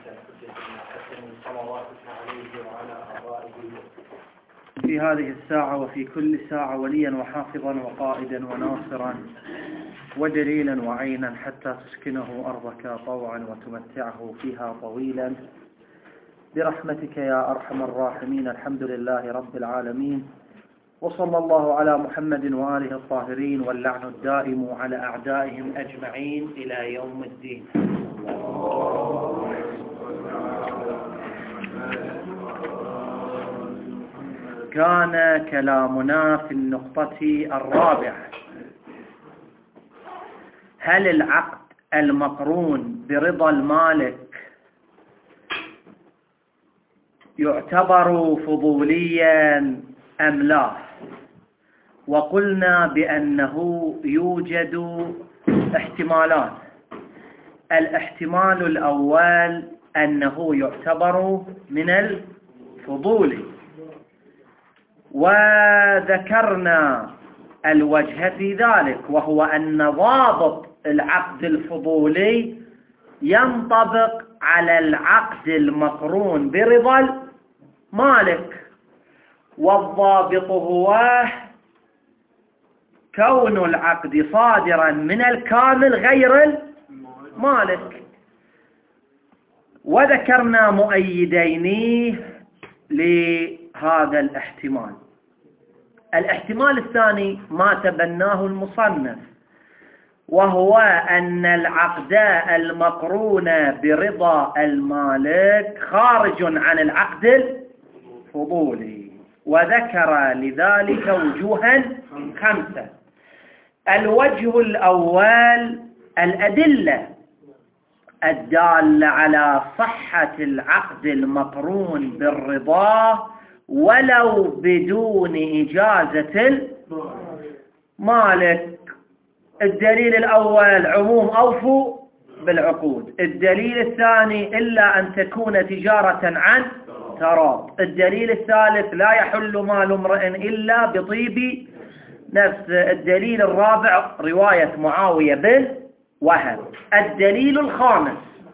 صلواتك عليه وعلى آبائه في هذه الساعة وفي كل ساعة وليا وحافظا وقائدا وناصرا ودليلا وعينا حتى تسكنه أرضك طوعا وتمتعه فيها طويلا برحمتك يا أرحم الراحمين. الحمد لله رب العالمين، وصلى الله على محمد وآله الطاهرين، واللعن الدائم على أعدائهم أجمعين إلى يوم الدين. كان كلامنا في النقطة الرابعة: هل العقد المقرون برضا المالك يعتبر فضوليا أم لا؟ وقلنا بأنه يوجد احتمالان. الاحتمال الأول أنه يعتبر من الفضول، وذكرنا الوجه في ذلك، وهو أن ضابط العقد الفضولي ينطبق على العقد المقرون برضا المالك، والضابط هو كون العقد صادرا من الكامل غير المالك. وذكرنا مؤيدين لهذا الاحتمال. الاحتمال الثاني ما تبناه المصنف، وهو أن العقد المقرون برضا المالك خارج عن العقد الفضولي، وذكر لذلك وجوها 5. الوجه الأول الأدلة الدالة على صحة العقد المقرون بالرضا ولو بدون إجازة المالك. الدليل الأول عموم أوفوا بالعقود. الدليل الثاني إلا أن تكون تجارة عن تراض. الدليل الثالث لا يحل مال امرئ إلا بطيب نفس. الدليل الرابع رواية معاوية بن وهب. الدليل الخامس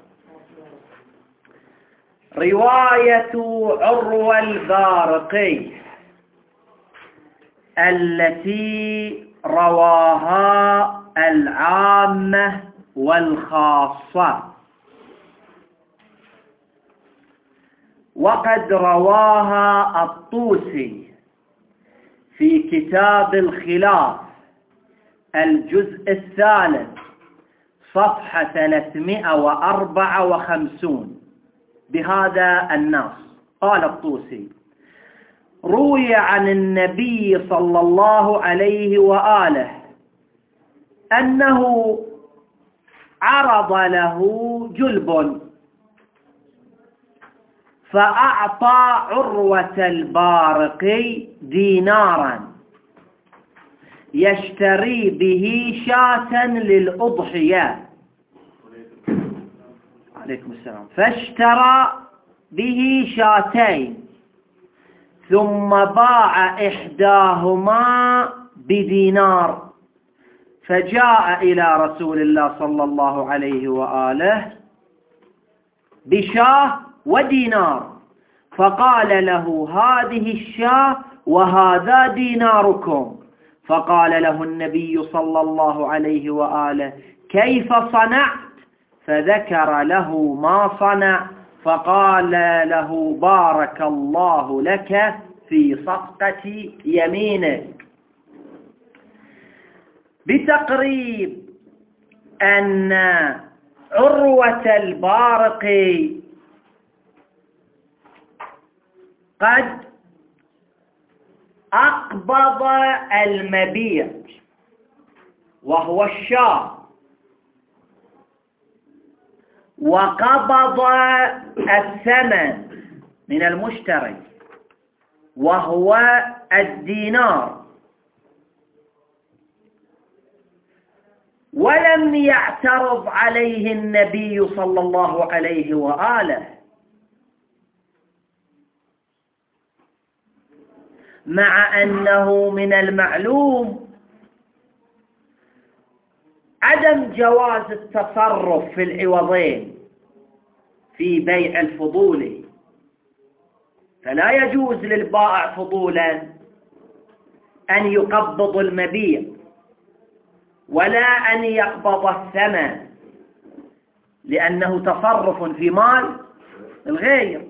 رواية عروة البارقي التي رواها العامة والخاصة، وقد رواها الطوسي في كتاب الخلاف الجزء 3 صفحة 354 بهذا النص. قال الطوسي: روي عن النبي صلى الله عليه وآله أنه عرض له جلب فأعطى عروة البارقي دينارا يشتري به شاة للأضحية. عليكم السلام. فاشترى به شاتين ثم باع إحداهما بدينار، فجاء إلى رسول الله صلى الله عليه وآله بشاه ودينار، فقال له: هذه الشاه وهذا ديناركم. فقال له النبي صلى الله عليه وآله: كيف صنعت؟ فذكر له ما صنع، فقال له: بارك الله لك في صفقة يمينك. بتقريب أن عروة البارقي قد أقبض المبيع وهو الشاه، وقبض الثمن من المشتري وهو الدينار، ولم يعترض عليه النبي صلى الله عليه وآله، مع أنه من المعلوم عدم جواز التصرف في العوضين، في بيع الفضول، فلا يجوز للبائع فضولا أن يقبض المبيع ولا أن يقبض الثمن، لأنه تصرف في مال الغير.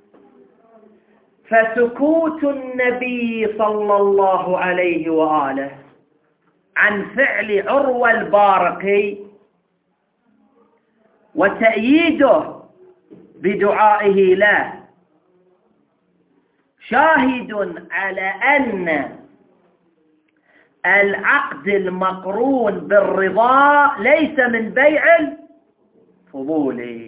فسكوت النبي صلى الله عليه وآله عن فعل عروة البارقي وتأييده بدعائه له شاهد على أن العقد المقرون بالرضا ليس من بيع الفضول،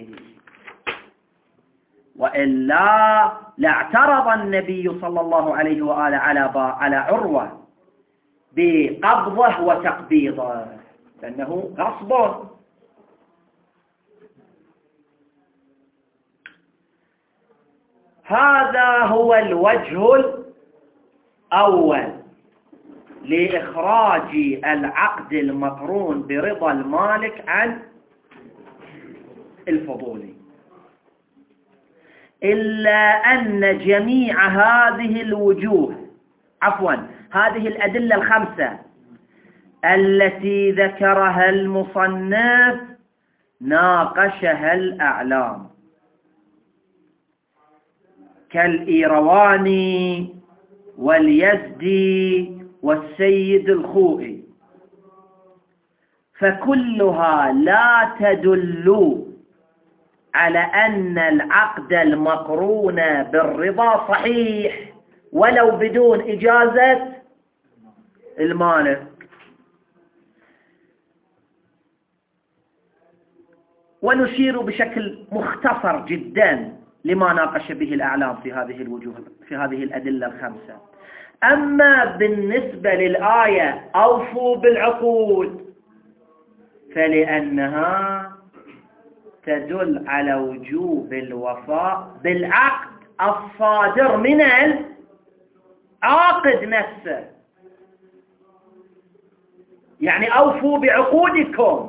وإلا لاعترض النبي صلى الله عليه وآله على عروة بقبضه وتقبيضه، لأنه غصب. هذا هو الوجه الأول لإخراج العقد المقرون برضا المالك عن الفضول، إلا أن جميع هذه الوجوه هذه الأدلة الخمسة التي ذكرها المصنف ناقشها الأعلام كالإيرواني واليزدي والسيد الخوئي، فكلها لا تدل على أن العقد المقرون بالرضا صحيح ولو بدون إجازة المالك. ونشير بشكل مختصر جدا لما ناقش به الأعلام في هذه الوجوه، في هذه الأدلة الخمسة. أما بالنسبة للآية أوفوا بالعقود فلأنها تدل على وجوب الوفاء بالعقد الصادر من العاقد نفسه، يعني أوفوا بعقودكم،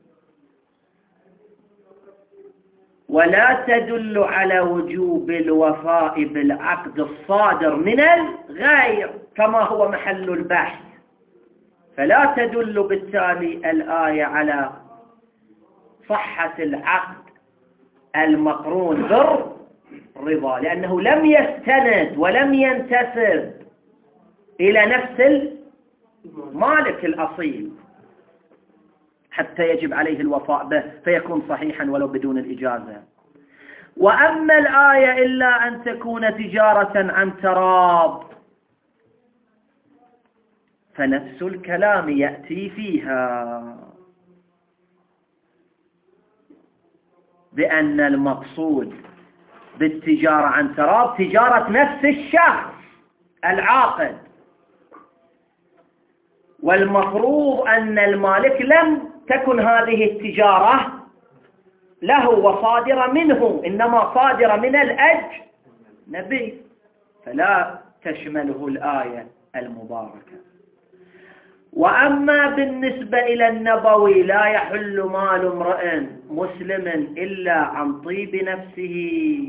ولا تدل على وجوب الوفاء بالعقد الصادر من الغير كما هو محل البحث. فلا تدل بالتالي الآية على صحة العقد المقرون بالرضا، لأنه لم يستند ولم ينتسب إلى نفس المالك الأصيل حتى يجب عليه الوفاء به فيكون صحيحا ولو بدون الإجازة. وأما الآية إلا أن تكون تجارة عن تراض فنفس الكلام يأتي فيها بأن المقصود بالتجارة عن تراض تجارة نفس الشخص العاقد، والمفروض أن المالك لم تكن هذه التجارة له وصادرة منه، إنما صادرة من الأجنبي، فلا تشمله الآية المباركة. وأما بالنسبة إلى النبوي لا يحل مال امرئ مسلم إلا عن طيب نفسه.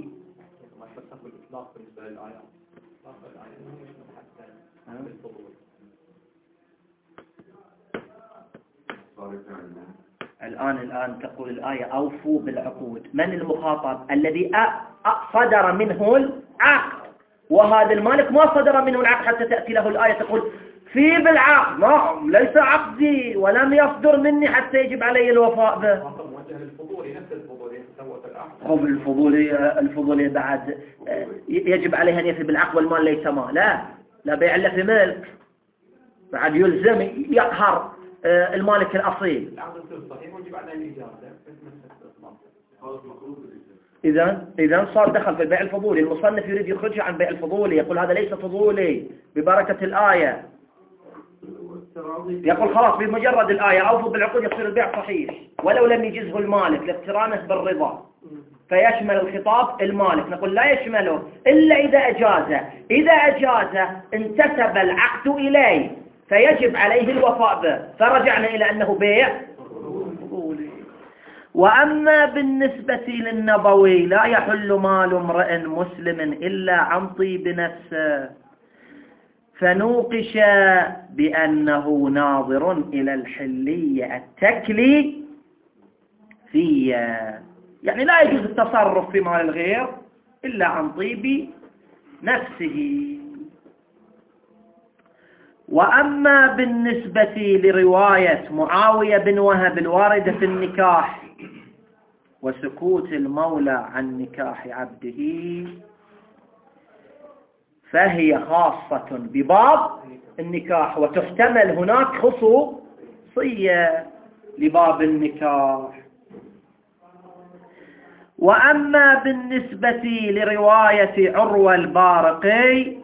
الآن تقول الآية أوفوا بالعقود، من المخاطب؟ الذي صدر منه العقد، وهذا المالك ما صدر منه العقد حتى تأتي له الآية تقول في بالعقد ما ليس عقدي ولم يصدر مني حتى يجب علي الوفاء به. الفضولي بعد يجب عليه أن يفي بالعقد والمال ليس ما لا بيع إلا في ملك، بعد يلزم يقهر المالك الأصيل. إذا صار دخل في البيع الفضولي. المصنف يريد يخرجه عن بيع الفضولي، يقول هذا ليس فضولي ببركة الآية، يقول خلاص بمجرد الآية أوفوا بالعقود يصير البيع صحيح ولو لم يجزه المالك لاقترانه بالرضا، فيشمل الخطاب المالك. نقول لا يشمله إلا إذا أجازه، إذا أجازه انتسب العقد إليه فيجب عليه الوفاء به، فرجعنا إلى أنه بيع فضولي. وأما بالنسبة للنبوي لا يحل مال امرئ مسلم إلا عن طيب نفسه، فنوقش بأنه ناظر إلى الحلية التكليفية، يعني لا يجوز التصرف في مال الغير إلا عن طيب نفسه. وأما بالنسبة لرواية معاوية بن وهب الواردة في النكاح وسكوت المولى عن نكاح عبده، فهي خاصة بباب النكاح، وتحتمل هناك خصوصية لباب النكاح. وأما بالنسبة لرواية عروة البارقي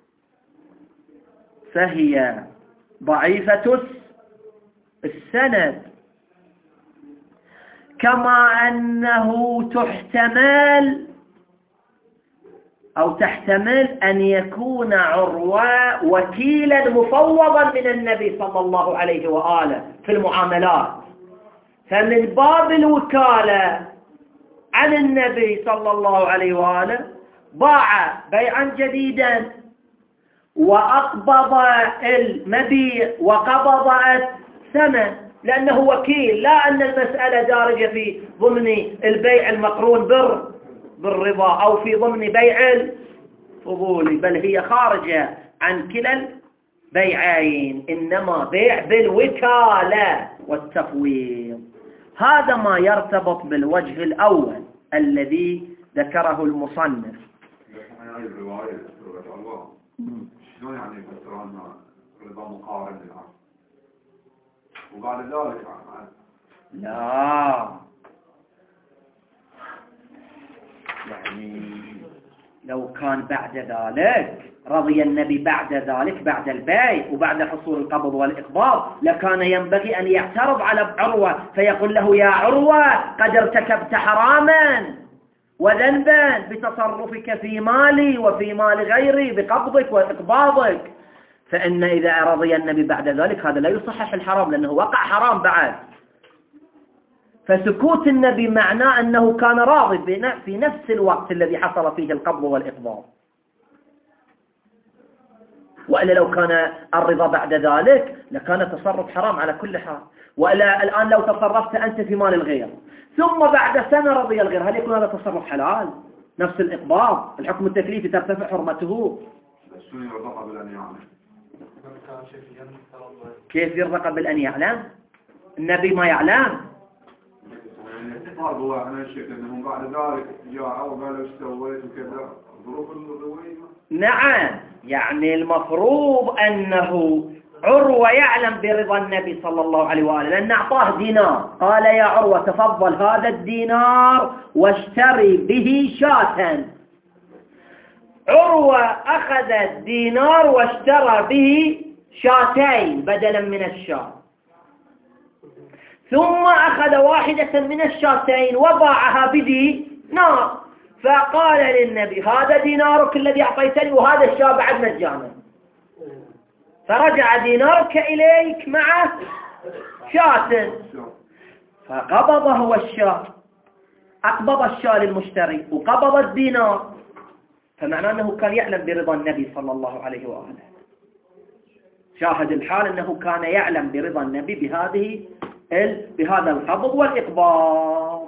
فهي ضعيفة السند، كما أنه تحتمل أن يكون عروة وكيلا مفوضا من النبي صلى الله عليه وآله في المعاملات، فمن باب الوكالة عن النبي صلى الله عليه وآله باع بيعا جديدا وأقبض المبيع وقبض الثمن، لأنه وكيل، لا أن المسألة دارجة في ضمن البيع المقرون بالرضا أو في ضمن بيع الفضول، بل هي خارجة عن كلا البيعين، إنما بيع بالوكالة والتفويض. هذا ما يرتبط بالوجه الأول الذي ذكره المصنف. شلون يعني يفسرون رضا مقارن للعقد وبعد ذلك لا، يعني لو كان بعد ذلك رضي النبي بعد ذلك بعد البيع وبعد حصول القبض والإقباض لكان ينبغي أن يعترض على عروة فيقول له: يا عروة، قد ارتكبت حراما وذنبا بتصرفك في مالي وفي مال غيري بقبضك وإقباضك. فإن إذا رضي النبي بعد ذلك هذا لا يصحح الحرام، لأنه وقع حرام بعد. فسكوت النبي معناه أنه كان راضي في نفس الوقت الذي حصل فيه القبض والإقباض، وإلا لو كان الرضا بعد ذلك لكان تصرف حرام على كل حال. وإلا الآن لو تصرفت أنت في مال الغير ثم بعد سنة رضي الغير، هل يكون هذا تصرف حلال؟ نفس الإقباض، الحكم التكليفي ترتفع حرمته. كيف يرزق بالأن يعلم؟ النبي ما يعلم. هو أنا شايف أنهم بعد ذلك جاءوا وقالوا ايش سويت وكذا ظروف الروية. نعم، يعني المفروض أنه عروة يعلم برضا النبي صلى الله عليه وآله، لأن أعطاه دينار، قال: يا عروة تفضل هذا الدينار واشتري به شاة. عروة أخذ الدينار واشترى به شاتين بدلا من الشاة، ثم أخذ واحدة من الشاتين وباعها بدينار، فقال للنبي: هذا دينارك الذي أعطيتني وهذا الشاة بعد مجانا، فرجع دينارك إليك مع شاة، فقبض هو الشاة، أقبض الشاة للمشتري وقبض الدينار، فمعناه أنه كان يعلم برضا النبي صلى الله عليه وآله. شاهد الحال أنه كان يعلم برضا النبي بهذا القبض والإقباض.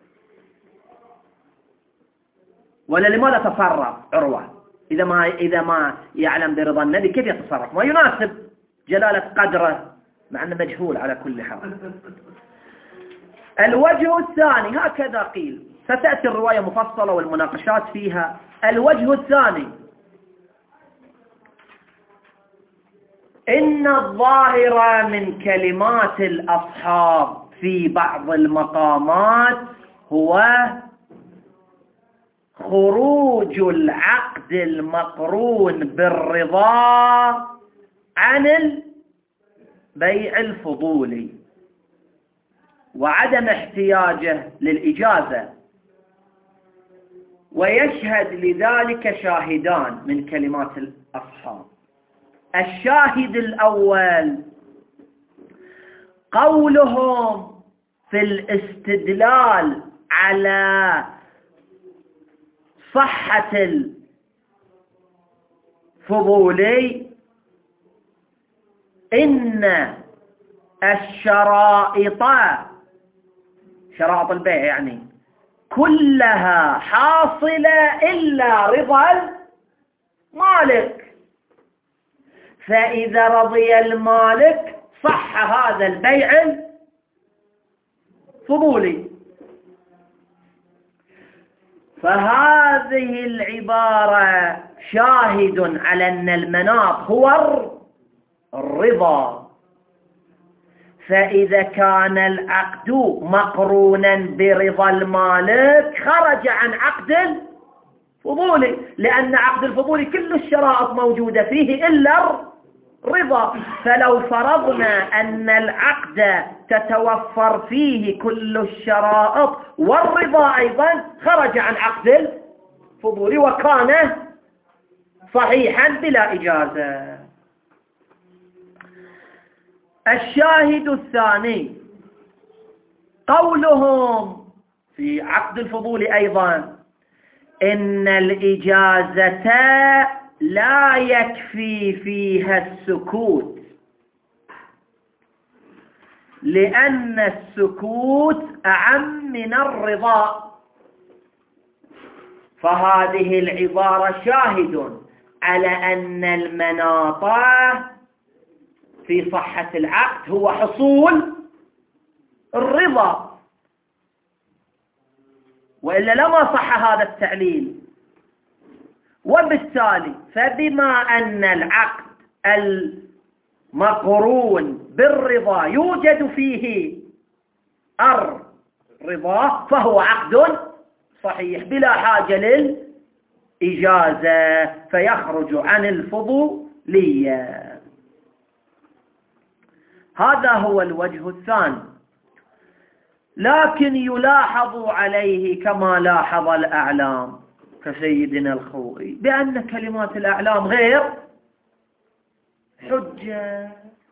ولا لماذا تصرف عروة إذا ما يعلم برضا النبي؟ كيف يتصرف؟ ما يناسب جلالة قدره، مع أنه مجهول على كل حال. الوجه الثاني هكذا قيل، ستأتي الرواية مفصلة والمناقشات فيها. الوجه الثاني: إن الظاهر من كلمات الأصحاب في بعض المقامات هو خروج العقد المقرون بالرضا عن البيع الفضولي وعدم احتياجه للإجازة، ويشهد لذلك شاهدان من كلمات الأصحاب. الشاهد الأول قولهم في الاستدلال على صحة الفضولي إن الشرائط، شرائط البيع يعني، كلها حاصلة إلا رضا المالك، فإذا رضي المالك صح هذا البيع الفضولي. فهذه العبارة شاهد على أن المناط هو الرضا، فإذا كان العقد مقرونا برضا المالك خرج عن عقد الفضولي، لأن عقد الفضولي كل الشرائط موجودة فيه إلا الرضا. فلو فرضنا أن العقد تتوفر فيه كل الشرائط والرضا أيضا خرج عن عقد الفضولي وكان صحيحا بلا إجازة. الشاهد الثاني قولهم في عقد الفضول أيضا إن الإجازة لا يكفي فيها السكوت، لأن السكوت أعم من الرضا. فهذه العبارة شاهد على أن المناط في صحة العقد هو حصول الرضا، وإلا لما صح هذا التعليل. وبالتالي فبما أن العقد المقرون بالرضا يوجد فيه الرضا فهو عقد صحيح بلا حاجة للإجازة، فيخرج عن الفضولية. هذا هو الوجه الثاني. لكن يلاحظ عليه كما لاحظ الأعلام كسيدنا الخوئي بأن كلمات الأعلام غير حجة،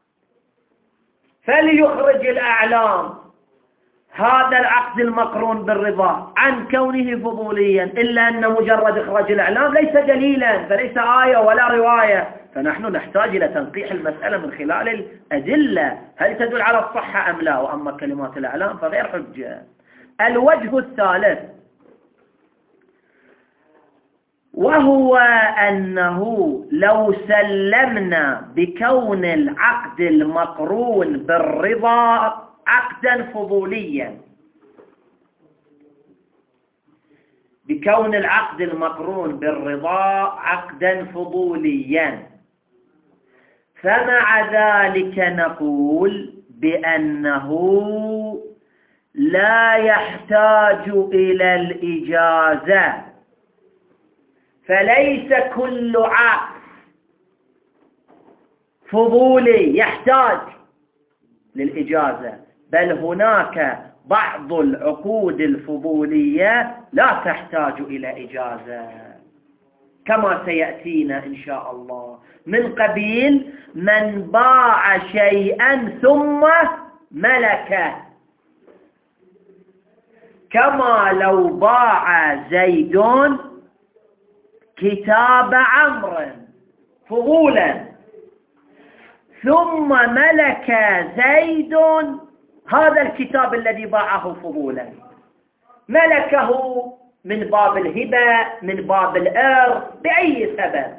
فليخرج الأعلام هذا العقد المقرون بالرضا عن كونه فضوليا، إلا أن مجرد إخراج الأعلام ليس دليلا، فليس آية ولا رواية، فنحن نحتاج إلى تنقيح المسألة من خلال الأدلة، هل تدل على الصحة أم لا؟ وأما كلمات الأعلام فغير حجة. الوجه الثالث وهو أنه لو سلمنا بكون العقد المقرون بالرضا عقدا فضوليا، بكون العقد المقرون بالرضا عقدا فضوليا، فمع ذلك نقول بأنه لا يحتاج إلى الإجازة، فليس كل عقد فضولي يحتاج للإجازة، بل هناك بعض العقود الفضولية لا تحتاج إلى إجازة، كما سيأتينا إن شاء الله، من قبيل من باع شيئا ثم ملكه، كما لو باع زيد كتاب عمرو فضولا ثم ملك زيد هذا الكتاب الذي باعه فضولا، ملكه من باب الهبة، من باب الإرث، بأي سبب.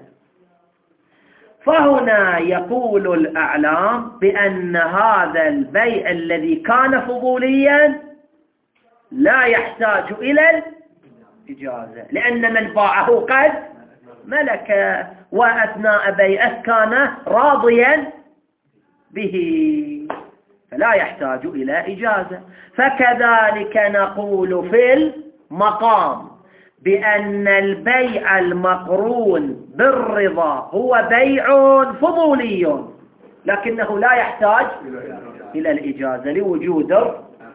فهنا يقول الأعلام بأن هذا البيع الذي كان فضوليا لا يحتاج إلى الإجازة، لأن من باعه قد ملك، وأثناء بيعه كان راضيا به، فلا يحتاج إلى إجازة. فكذلك نقول في المقام بأن البيع المقرون بالرضا هو بيع فضولي لكنه لا يحتاج إلى الإجازة لوجود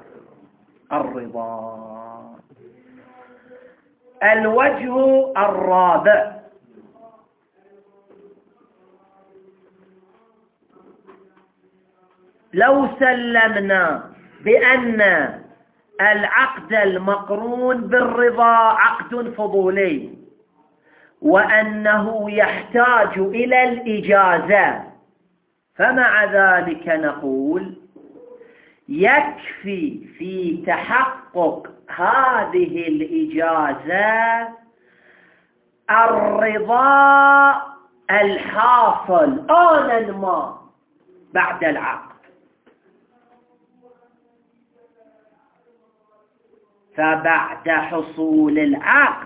الرضا. الوجه الرابع لو سلمنا بأن العقد المقرون بالرضا عقد فضولي وأنه يحتاج إلى الإجازة، فمع ذلك نقول يكفي في تحقق هذه الإجازة الرضا الحاصل آنا ما بعد العقد. فبعد حصول العقد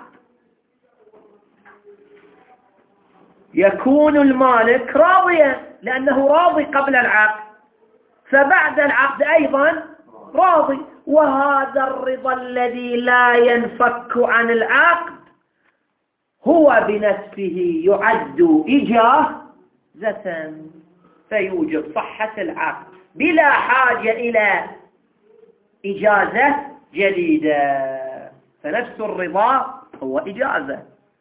يكون المالك راضيا لأنه راضي قبل العقد، فبعد العقد أيضا راضي، وهذا الرضا الذي لا ينفك عن العقد هو بنفسه يعد إجازة، فيوجب صحة العقد بلا حاجة إلى إجازة جديدة، فنفس الرضا هو إجازة.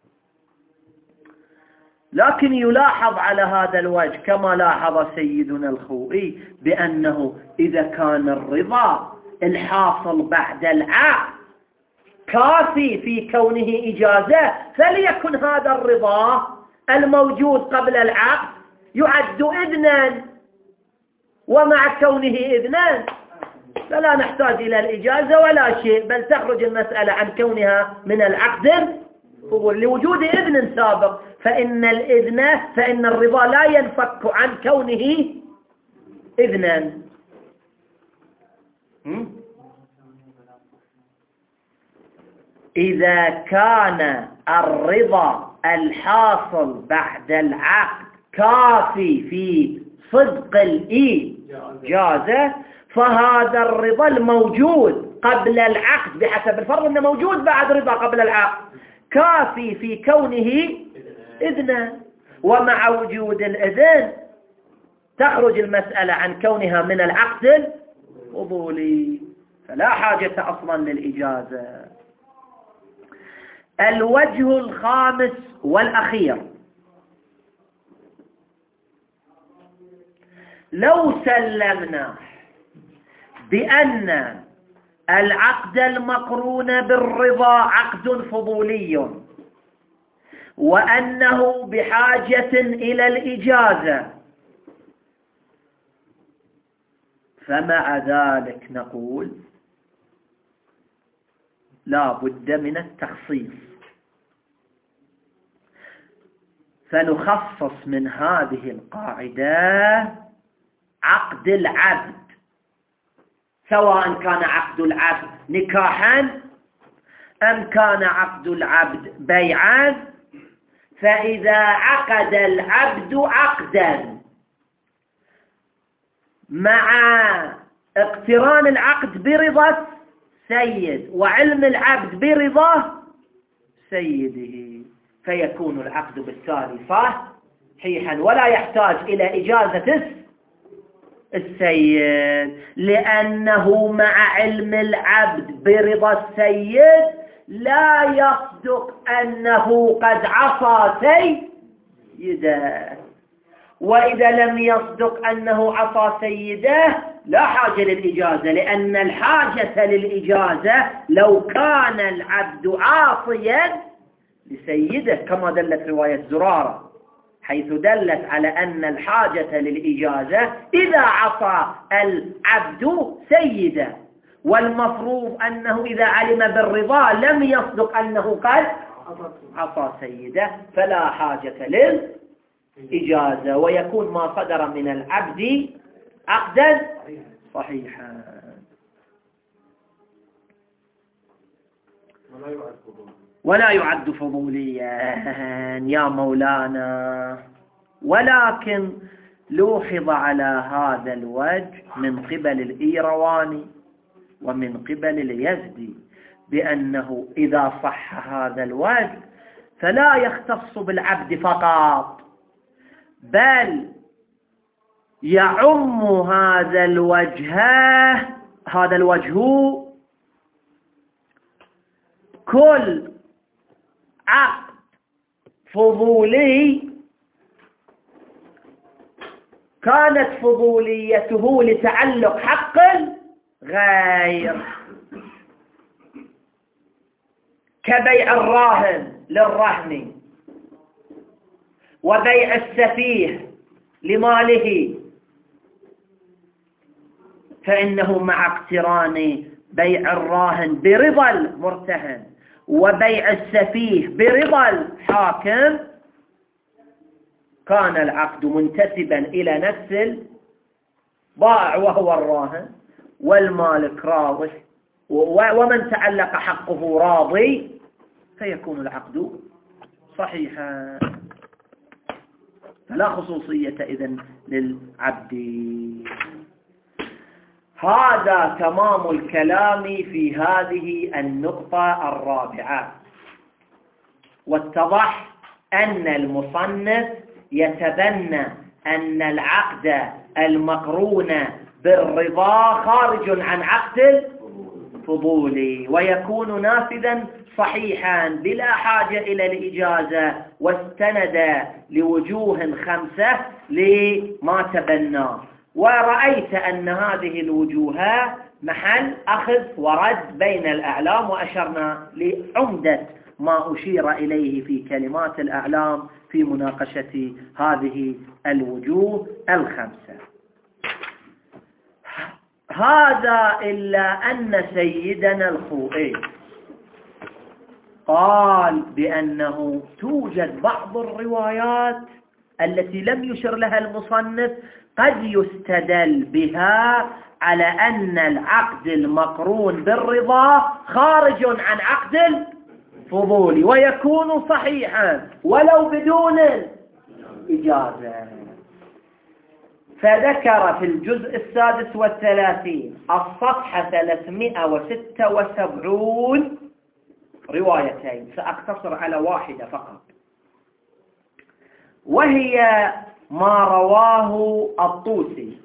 لكن يلاحظ على هذا الوجه كما لاحظ سيدنا الخوئي بأنه إذا كان الرضا الحاصل بعد العقد كافي في كونه إجازة، فليكن هذا الرضا الموجود قبل العقد يعد إذنا، ومع كونه إذنا فلا نحتاج إلى الإجازة ولا شيء، بل تخرج المسألة عن كونها من العقد لوجود إذن سابق، فإن الرضا لا ينفك عن كونه إذنا. إذا كان الرضا الحاصل بعد العقد كافي في صدق الإجازة، فهذا الرضا الموجود قبل العقد بحسب الفرض أنه موجود بعد رضا قبل العقد كافي في كونه إذنا، ومع وجود الإذن تخرج المسألة عن كونها من العقد الفضولي، فلا حاجة أصلا للإجازة. الوجه الخامس والأخير: لو سلمنا بأن العقد المقرون بالرضا عقد فضولي وأنه بحاجة إلى الإجازة، فمع ذلك نقول لا بد من التخصيص، فنخصص من هذه القاعدة عقد العبد، سواء كان عقد العبد نكاحا أم كان عقد العبد بيعا. فإذا عقد العبد عقدا مع اقتران العقد برضا السيد وعلم العبد برضا سيده، فيكون العقد بالتالي صحيحا ولا يحتاج إلى إجازة السيد، لأنه مع علم العبد برضا السيد لا يصدق أنه قد عصى سيده، وإذا لم يصدق أنه عصى سيده لا حاجة للإجازة، لأن الحاجة للإجازة لو كان العبد عاصيا لسيده، كما دلت رواية زرارة حيث دلت على أن الحاجة للإجازة إذا عصى العبد سيده، والمفروض أنه إذا علم بالرضا لم يصدق أنه قد عصى سيده، فلا حاجة للإجازة، ويكون ما صدر من العبد عقدا صحيحا. ولا يعد فضوليا يا مولانا، ولكن لوحظ على هذا الوجه من قبل الإيرواني ومن قبل اليزدي بأنه إذا صح هذا الوجه فلا يختص بالعبد فقط، بل يعم هذا الوجه كل عقد فضولي كانت فضوليته لتعلق حق غير، كبيع الراهن للرهن وبيع السفيه لماله، فإنه مع اقتران بيع الراهن برضا المرتهن وبيع السفيه برضا الحاكم كان العقد منتسبا إلى نفس البائع وهو الراهن، والمالك راضي ومن تعلق حقه راضي، فيكون العقد صحيحا. فلا خصوصية إذن للعبد. هذا تمام الكلام في هذه النقطة الرابعة. واتضح أن المصنف يتبنى أن العقد المقرون بالرضا خارج عن عقد الفضول ويكون نافذا صحيحا بلا حاجة إلى الإجازة، واستند لوجوه 5 لما تبناه. ورأيت أن هذه الوجوه محل أخذ ورد بين الأعلام، وأشرنا لعمدة ما أشير إليه في كلمات الأعلام في مناقشة هذه الوجوه 5. هذا إلا أن سيدنا الخوئي قال بأنه توجد بعض الروايات التي لم يشر لها المصنف قد يستدل بها على أن العقد المقرون بالرضا خارج عن عقد الفضول ويكون صحيحا ولو بدون إجازة. فذكر في الجزء 36 الصفحة 376 روايتين، سأقتصر على واحدة فقط، وهي ما رواه الطوسي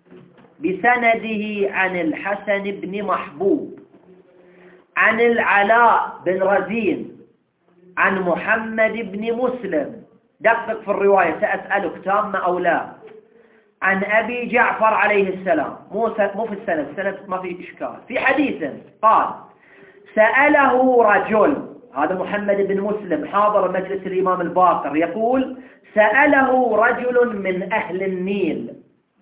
بسنده عن الحسن بن محبوب عن العلاء بن رزين عن محمد بن مسلم، دقق في الرواية سأسألك تامة أو لا، عن أبي جعفر عليه السلام، مو في السند ما في إشكال، في حديث قال سأله رجل، هذا محمد بن مسلم حاضر مجلس الإمام الباقر، يقول سأله رجل من أهل النيل،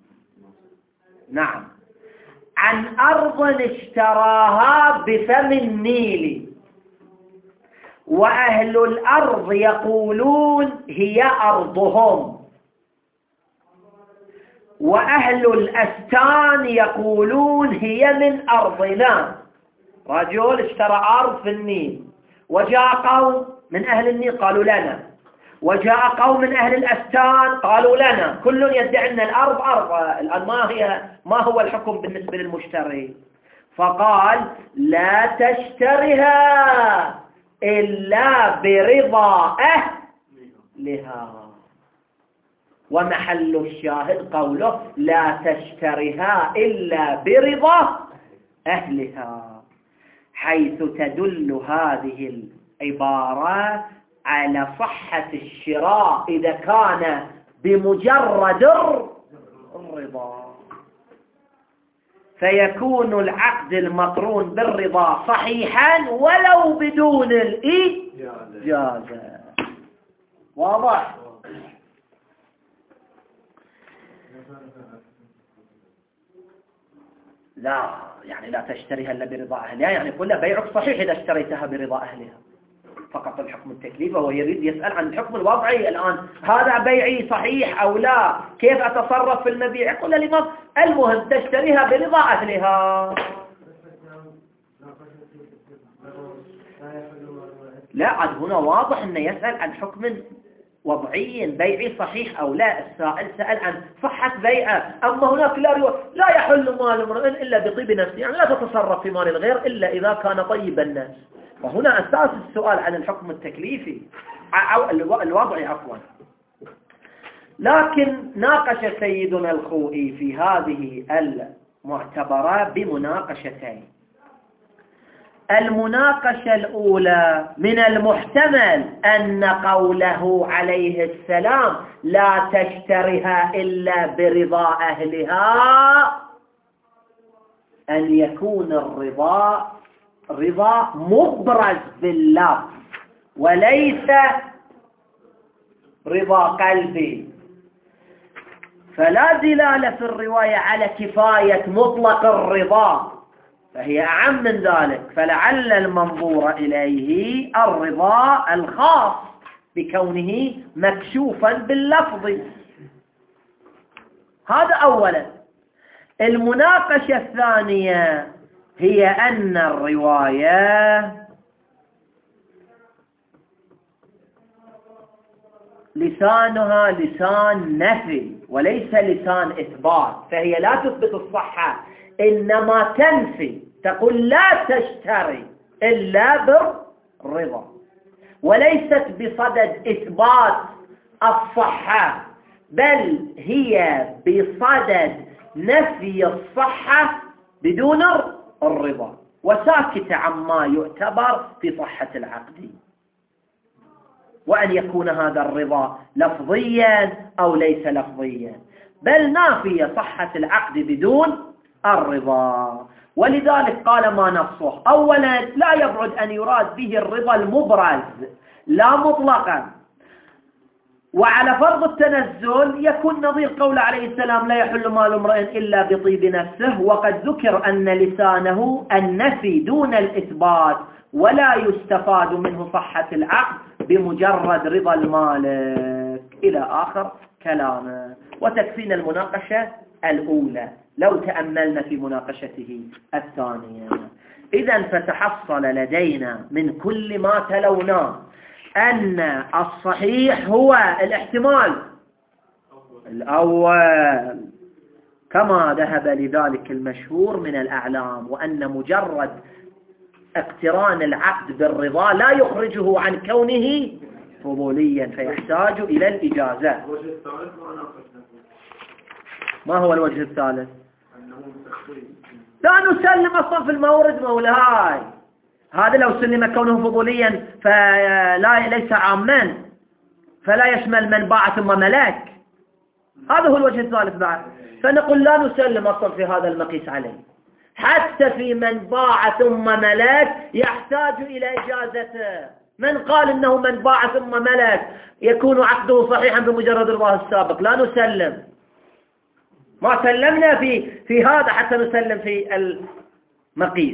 نعم، عن أرض اشتراها بفم النيل، وأهل الأرض يقولون هي أرضهم، وأهل الأستان يقولون هي من أرضنا. رجل اشترى أرض في النيل، وجاء قوم من أهل النيل قالوا لنا، وجاء قوم من أهل الأستان قالوا لنا، كل يدعي أن الأرض أرض. الآن ما هو الحكم بالنسبة للمشتري؟ فقال لا تشتريها إلا برضا أهلها، ومحل الشاهد قوله لا تشتريها إلا برضا أهلها، حيث تدل هذه العبارة على صحة الشراء إذا كان بمجرد الرضا، فيكون العقد المقرون بالرضا صحيحا ولو بدون الإجازة. واضح؟ لا يعني لا تشتريها إلا برضا أهلها، يعني يقول لا بيعك صحيح إذا اشتريتها برضا أهلها، فقط الحكم التكليفي. وهو يريد يسأل عن الحكم الوضعي الآن، هذا بيعي صحيح أو لا، كيف أتصرف في المبيع؟ يقول الإمام المهم تشتريها برضا أهلها. لا عاد هنا واضح أنه يسأل عن حكم وضعي بيعي صحيح أو لا، السائل سأل عن صحة بيعه. أما هناك لا يحل مال امرئ إلا بطيب نفسه، يعني لا تتصرف في مال الغير إلا إذا كان طيب الناس. وهنا أساس السؤال عن الحكم التكليفي أو الوضعي عفوا. لكن ناقش سيدنا الخوئي في هذه المعتبرة بمناقشتين. المناقشة الأولى من المحتمل أن قوله عليه السلام لا تشتريها إلا برضا أهلها أن يكون الرضا رضا مبرز باللفظ وليس رضا قلبي، فلا دلالة في الرواية على كفاية مطلق الرضا، فهي أعم من ذلك، فلعل المنظور إليه الرضا الخاص بكونه مكشوفا باللفظ. هذا أولا. المناقشة الثانية هي أن الرواية لسانها لسان نفي وليس لسان إثبات، فهي لا تثبت الصحة إنما تنفي، تقول لا تشتري إلا بالرضا، وليست بصدد إثبات الصحة، بل هي بصدد نفي الصحة بدون الرضا، وساكت عما يعتبر في صحة العقد، وأن يكون هذا الرضا لفظيا أو ليس لفظيا، بل نافي صحة العقد بدون الرضا. ولذلك قال ما نصه. أولا لا يبعد أن يراد به الرضا المبرز لا مطلقا، وعلى فرض التنزل يكون نظير قول عليه السلام لا يحل مال امرئ إلا بطيب نفسه، وقد ذكر أن لسانه النفي دون الإثبات، ولا يستفاد منه صحة العقد بمجرد رضا المالك إلى آخر كلامه. وتكفينا المناقشة الأولى لو تأملنا في مناقشته الثانية. إذن فتحصل لدينا من كل ما تلوناه أن الصحيح هو الاحتمال الأول كما ذهب لذلك المشهور من الأعلام، وأن مجرد اقتران العقد بالرضا لا يخرجه عن كونه فضوليا فيحتاج إلى الإجازة. ما هو الوجه الثالث؟ لا نسلم أصلا في المورد مولاي، هذا لو سلم كونه فضوليا فلا ليس عاما فلا يشمل من باع ثم ملك، هذا هو الوجه الثالث بعد. فنقول لا نسلم أصلا في هذا المقيس عليه، حتى في من باع ثم ملك يحتاج إلى إجازته. من قال إنه من باع ثم ملك يكون عقده صحيحا بمجرد رضاه السابق؟ لا نسلم، ما سلمنا في هذا حتى نسلم في المقيس.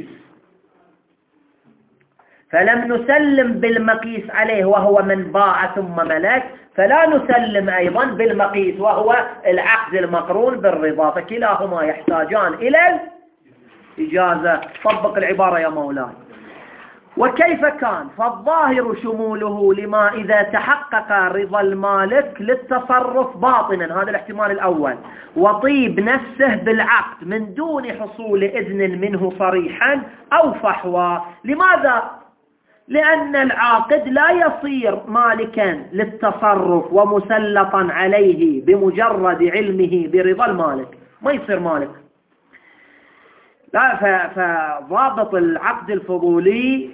فلم نسلم بالمقيس عليه وهو من باع ثم ملك، فلا نسلم أيضا بالمقيس وهو العقد المقرون بالرضا، فكلاهما يحتاجان إلى الإجازة. طبق العبارة يا مولاي. وكيف كان؟ فالظاهر شموله لما إذا تحقق رضا المالك للتصرف باطنا، هذا الاحتمال الأول، وطيب نفسه بالعقد من دون حصول إذن منه صريحا أو فحوى. لماذا؟ لأن العاقد لا يصير مالكا للتصرف ومسلطا عليه بمجرد علمه برضا المالك، ما يصير مالك. لا، فضابط العقد الفضولي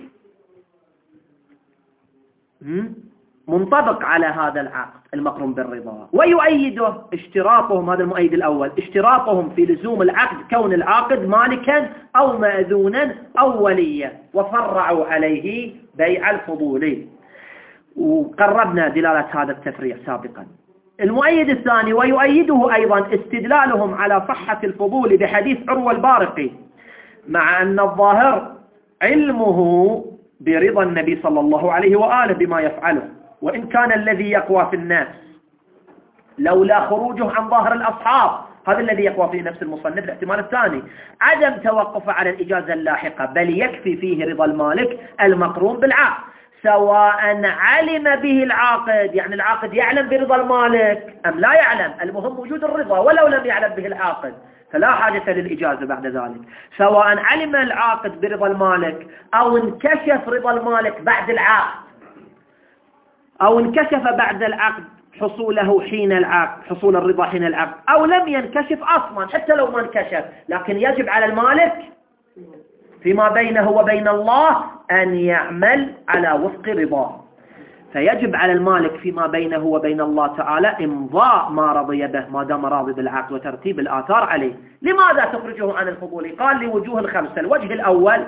منطبق على هذا العقد المقرون بالرضا. ويؤيده اشتراطهم، هذا المؤيد الأول، اشتراطهم في لزوم العقد كون العاقد مالكا أو مأذونا أو وليا، وفرعوا عليه بيع الفضولي، وقربنا دلالة هذا التفريع سابقا. المؤيد الثاني ويؤيده أيضا استدلالهم على صحة الفضول بحديث عروة البارقي، مع أن الظاهر علمه برضا النبي صلى الله عليه وآله بما يفعله، وإن كان الذي يقوى في الناس لولا خروجه عن ظاهر الأصحاب، هذا الذي يقوى في نفس المصنف الاحتمال الثاني، عدم توقف على الإجازة اللاحقة، بل يكفي فيه رضا المالك المقرون بالعقد، سواء علم به العاقد، يعني العاقد يعلم برضا المالك أم لا يعلم، المهم وجود الرضا، ولو لم يعلم به العاقد فلا حاجة للإجازة بعد ذلك، سواء علم العاقد برضا المالك أو انكشف رضا المالك بعد العقد، أو انكشف بعد العقد حصوله حين العقد، حصول الرضا حين العقد، أو لم ينكشف أصلا حتى لو ما انكشف، لكن يجب على المالك فيما بينه وبين الله أن يعمل على وفق رضاه. فيجب على المالك فيما بينه وبين الله تعالى إمضاء ما رضي به ما دام راضي بالعقد وترتيب الآثار عليه. لماذا تخرجه عن الفضول؟ قال لوجوه الخمسة. الوجه الأول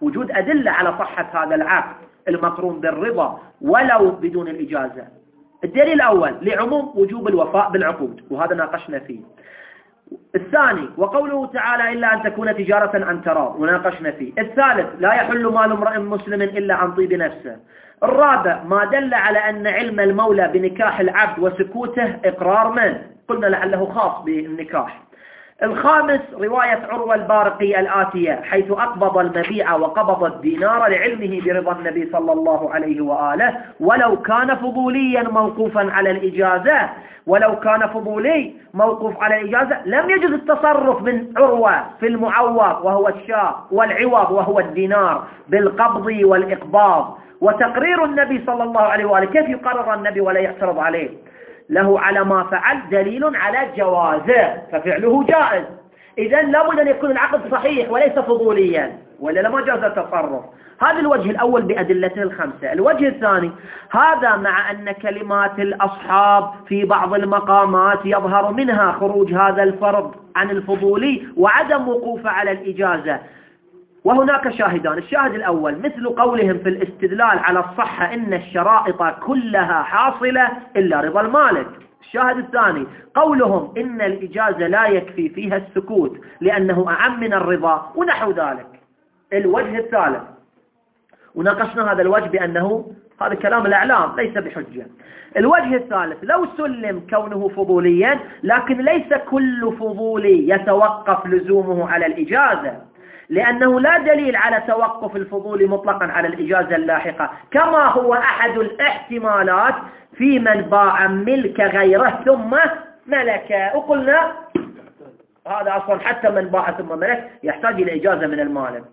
وجود أدلة على صحة هذا العقد المقرون بالرضا ولو بدون الإجازة. الدليل الأول لعموم وجوب الوفاء بالعقود، وهذا ناقشنا فيه. الثاني وقوله تعالى إلا أن تكون تجارة عن تراض، وناقشنا فيه. الثالث لا يحل مال امرئ مسلم إلا عن طيب نفسه. الرابع ما دل على أن علم المولى بنكاح العبد وسكوته إقرار من؟ قلنا لعله خاص بالنكاح. الخامس رواية عروة البارقي الآتية حيث أقبض المبيع وقبض الدينار لعلمه برضا النبي صلى الله عليه وآله ولو كان فضوليا موقوفا على الإجازة. ولو كان فضولي موقوف على الإجازة لم يجوز التصرف من عروة في المعوض وهو الشاء والعوض وهو الدينار بالقبض والإقباض. وتقرير النبي صلى الله عليه وآله كيف يقرر النبي ولا يعترض عليه؟ له على ما فعل دليل على جوازه ففعله جائز. إذن لابد أن يكون العقد صحيح وليس فضوليا ولا لما جاز التصرف. هذا الوجه الأول بأدلته الخمسة. الوجه الثاني هذا مع أن كلمات الأصحاب في بعض المقامات يظهر منها خروج هذا الفرض عن الفضولي وعدم وقوفه على الإجازة، وهناك شاهدان. الشاهد الأول مثل قولهم في الاستدلال على الصحة إن الشرائط كلها حاصلة إلا رضا المالك. الشاهد الثاني قولهم إن الإجازة لا يكفي فيها السكوت لأنه أعم من الرضا ونحو ذلك. الوجه الثالث وناقشنا هذا الوجه بأنه هذا كلام الأعلام ليس بحجة. الوجه الثالث لو سلم كونه فضوليا لكن ليس كل فضولي يتوقف لزومه على الإجازة، لأنه لا دليل على توقف الفضول مطلقا على الإجازة اللاحقة كما هو أحد الاحتمالات في من باع ملك غيره ثم ملك. وقلنا هذا أصلا حتى من باع ثم ملك يحتاج إلى إجازة من المالك.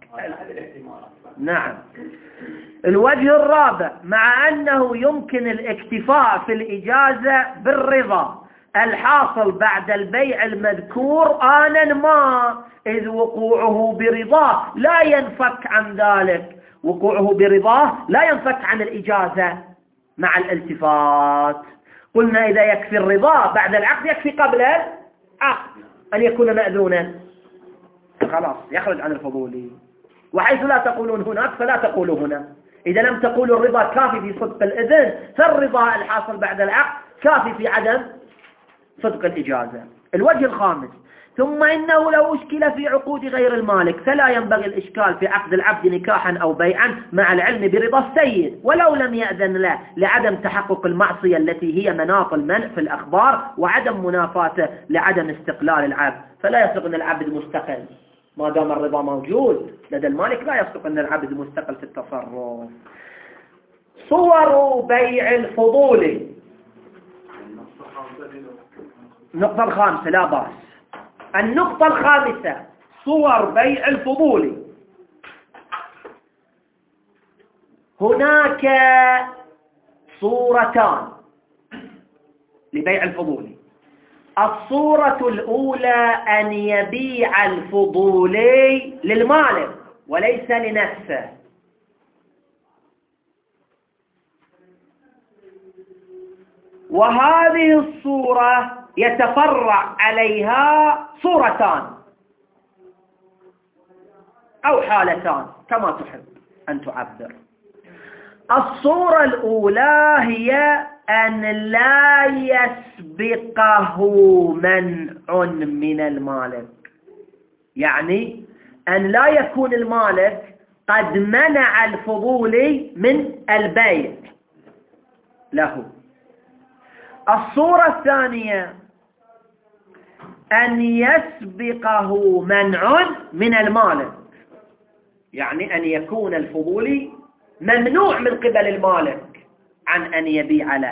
نعم. الوجه الرابع مع أنه يمكن الاكتفاء في الإجازة بالرضا الحاصل بعد البيع المذكور آنا ما، إذ وقوعه برضاه لا ينفك عن ذلك. وقوعه برضاه لا ينفك عن الإجازة مع الالتفات. قلنا إذا يكفي الرضا بعد العقد يكفي قبل العقد أن يكون مأذونا خلاص يخرج عن الفضولي. وحيث لا تقولون هناك فلا تقولوا هنا. إذا لم تقولوا الرضا كافي في صدق الإذن فالرضا الحاصل بعد العقد كافي في عدم صدق الإجازة. الوجه الخامس ثم إنه لو أشكل في عقود غير المالك فلا ينبغي الإشكال في عقد العبد نكاحا أو بيعا مع العلم برضا السيد ولو لم يأذن له لعدم تحقق المعصية التي هي مناط المنع في الأخبار وعدم منافاته لعدم استقلال العبد. فلا يصدق أن العبد مستقل ما دام الرضا موجود لدى المالك، لا يصدق أن العبد مستقل في التصرف. صور بيع الفضول. النقطة الخامسة لا بأس. النقطة الخامسة صور بيع الفضول. هناك صورتان لبيع الفضول. الصورة الأولى أن يبيع الفضولي للمالك وليس لنفسه. وهذه الصورة يتفرع عليها صورتان أو حالتان كما تحب أن تعبر. الصورة الأولى هي أن لا يسبقه منع من المالك، يعني أن لا يكون المالك قد منع الفضولي من البيع له. الصورة الثانية أن يسبقه منع من المالك، يعني أن يكون الفضولي ممنوع من قبل المالك عن أن يبيع له.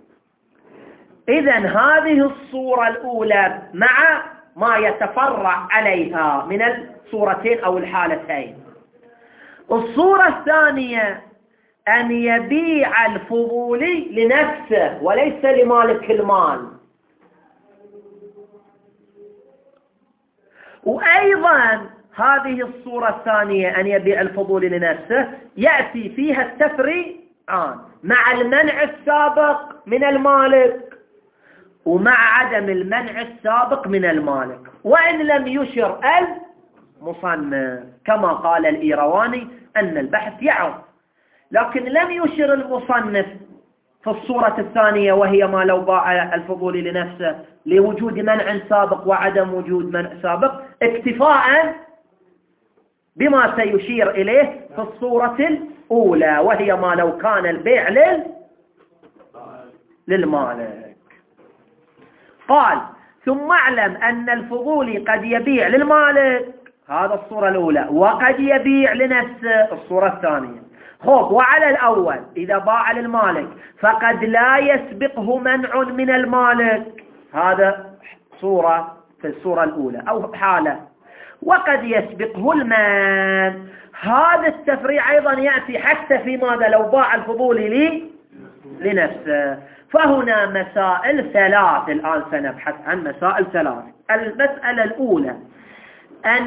إذن هذه الصورة الأولى مع ما يتفرع عليها من الصورتين أو الحالتين. الصورة الثانية أن يبيع الفضولي لنفسه وليس لمالك المال. وأيضا هذه الصورة الثانية أن يبيع الفضولي لنفسه يأتي فيها التفريعان مع المنع السابق من المالك ومع عدم المنع السابق من المالك، وإن لم يشر المصنف كما قال الإيرواني أن البحث يعرض، لكن لم يشر المصنف في الصورة الثانية وهي ما لو باع الفضولي لنفسه لوجود منع سابق وعدم وجود منع سابق، اكتفاء بما سيشير إليه في الصورة الأولى وهي ما لو كان البيع للمالك. قال ثم اعلم أن الفضولي قد يبيع للمالك، هذا الصورة الأولى، وقد يبيع لنفسه الصورة الثانية. خب، وعلى الأول إذا باع للمالك فقد لا يسبقه منع من المالك، هذا صورة في الصورة الأولى أو حالة، وقد يسبقه المنع. هذا التفريع أيضا يأتي حتى في ماذا لو باع الفضولي لنفسه. فهنا مسائل ثلاث الآن سنبحث عن مسائل ثلاث. المسألة الأولى أن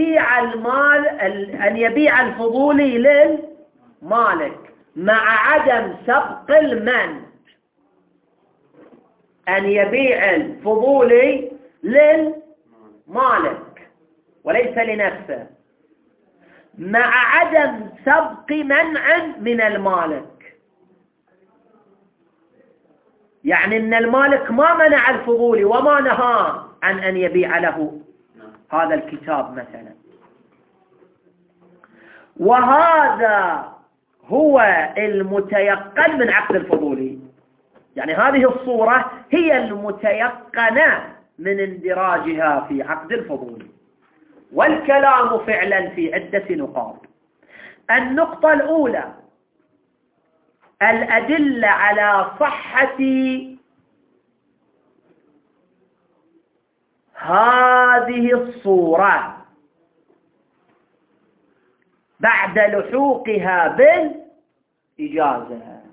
يبيع الفضولي للمالك مع عدم سبق المنع. أن يبيع الفضولي للمالك وليس لنفسه مع عدم سبق منع من المالك، يعني أن المالك ما منع الفضولي وما نهى عن أن يبيع له هذا الكتاب مثلا. وهذا هو المتيقن من عقد الفضولي، يعني هذه الصورة هي المتيقنة من اندراجها في عقد الفضولي. والكلام فعلا في عدة نقاط. النقطة الأولى الأدلة على صحة هذه الصورة بعد لحوقها بالإجازة.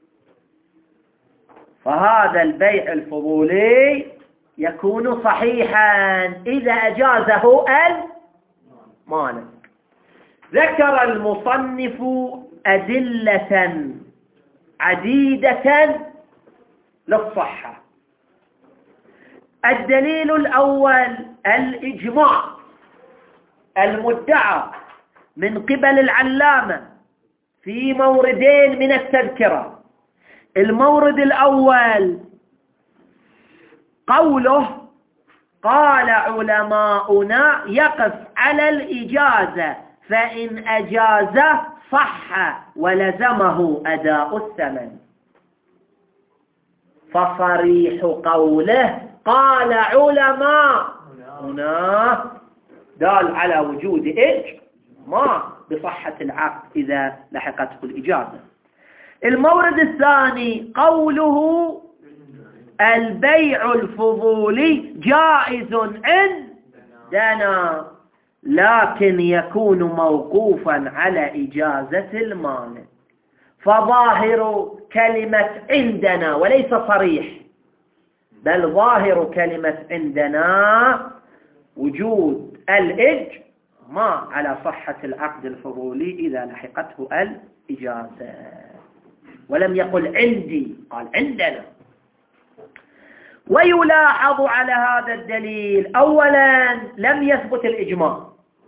فهذا البيع الفضولي يكون صحيحا إذا أجازه المالك. ذكر المصنف أدلة عديدة للصحة. الدليل الأول الإجماع المدعى من قبل العلامة في موردين من التذكرة. المورد الأول قوله قال علماؤنا يقف على الإجازة فإن أجازه صح ولزمه أداء الثمن. فصريح قوله قال علماؤنا دال على وجود إجماع بصحة العقد إذا لحقته الإجازة. المورد الثاني قوله البيع الفضولي جائز عندنا لكن يكون موقوفا على إجازة المالك. فظاهر كلمة عندنا وليس صريح، بل ظاهر كلمة عندنا وجود الإجماع على صحة العقد الفضولي إذا لحقته الإجازة، ولم يقل عندي، قال عندنا. ويلاحظ على هذا الدليل أولا لم يثبت الإجماع،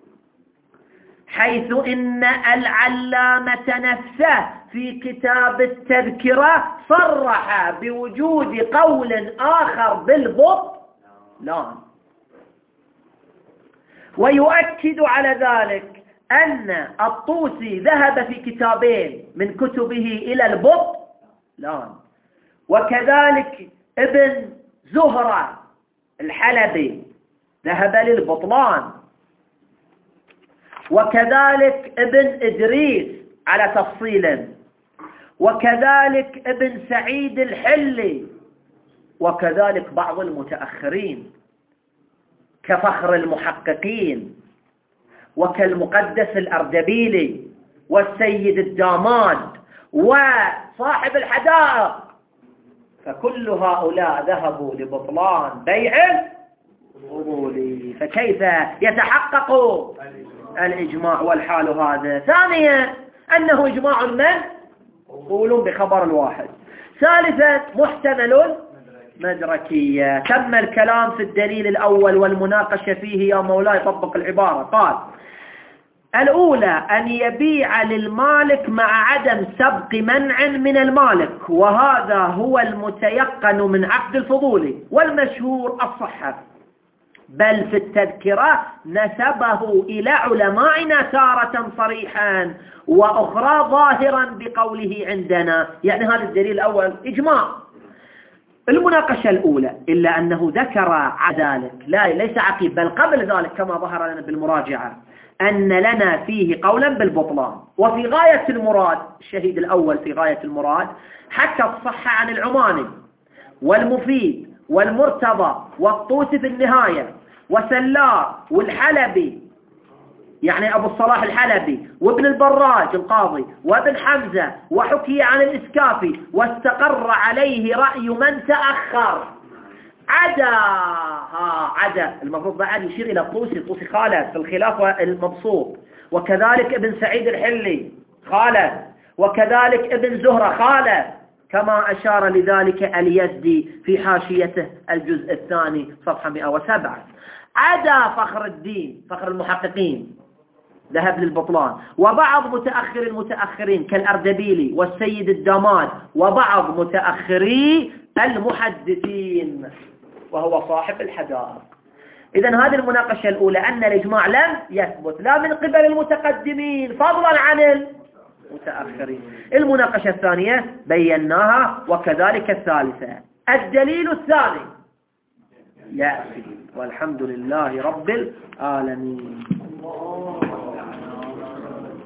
حيث إن العلامة نفسه في كتاب التذكرة صرح بوجود قول آخر بالبطلان. ويؤكد على ذلك أن الطوسي ذهب في كتابين من كتبه إلى البطلان، وكذلك ابن زهرة الحلبي ذهب للبطلان، وكذلك ابن إدريس على تفصيل، وكذلك ابن سعيد الحلي، وكذلك بعض المتأخرين كفخر المحققين وكالمقدس الأردبيلي والسيد الداماد وصاحب الحدائق. فكل هؤلاء ذهبوا لبطلان بيع الفضولي. فكيف يتحقق الإجماع والحال هذا؟ ثانيا أنه إجماع منقول بخبر الواحد. ثالثا محتمل مدركية. تم الكلام في الدليل الأول والمناقشة فيه يا مولاي. طبق العبارة. قال الأولى أن يبيع للمالك مع عدم سبق منع من المالك، وهذا هو المتيقن من عقد الفضولي والمشهور الصحة، بل في التذكرة نسبه إلى علمائنا تارة صريحا وأخرى ظاهرا بقوله عندنا. يعني هذا الدليل الأول إجماع. المناقشة الأولى إلا أنه ذكر ذلك ليس عقيب، بل قبل ذلك كما ظهر لنا بالمراجعة أن لنا فيه قولا بالبطلان. وفي غاية المراد، الشهيد الأول في غاية المراد حكى الصحة عن العماني والمفيد والمرتضى والطوسي في النهاية وسلار والحلبي، يعني أبو الصلاح الحلبي وابن البراج القاضي وابن حمزة، وحكي عن الإسكافي، واستقر عليه رأي من تأخر عدا المفروض بعد يشير إلى الطوسي خالد في الخلاف المبسوط، وكذلك ابن سعيد الحلي خالد، وكذلك ابن زهرة خالد، كما أشار لذلك اليزدي في حاشيته الجزء الثاني صفحة 107. عدا فخر الدين فخر المحققين ذهب للبطلان، وبعض متأخر المتأخرين كالأردبيلي والسيد الدماد، وبعض متأخري المحدثين وهو صاحب الحدائق. إذن هذه المناقشة الأولى أن الإجماع لم يثبت لا من قبل المتقدمين فضلا عن المتأخرين. المناقشة الثانية بيناها، وكذلك الثالثة. الدليل الثاني يأتي، والحمد لله رب العالمين.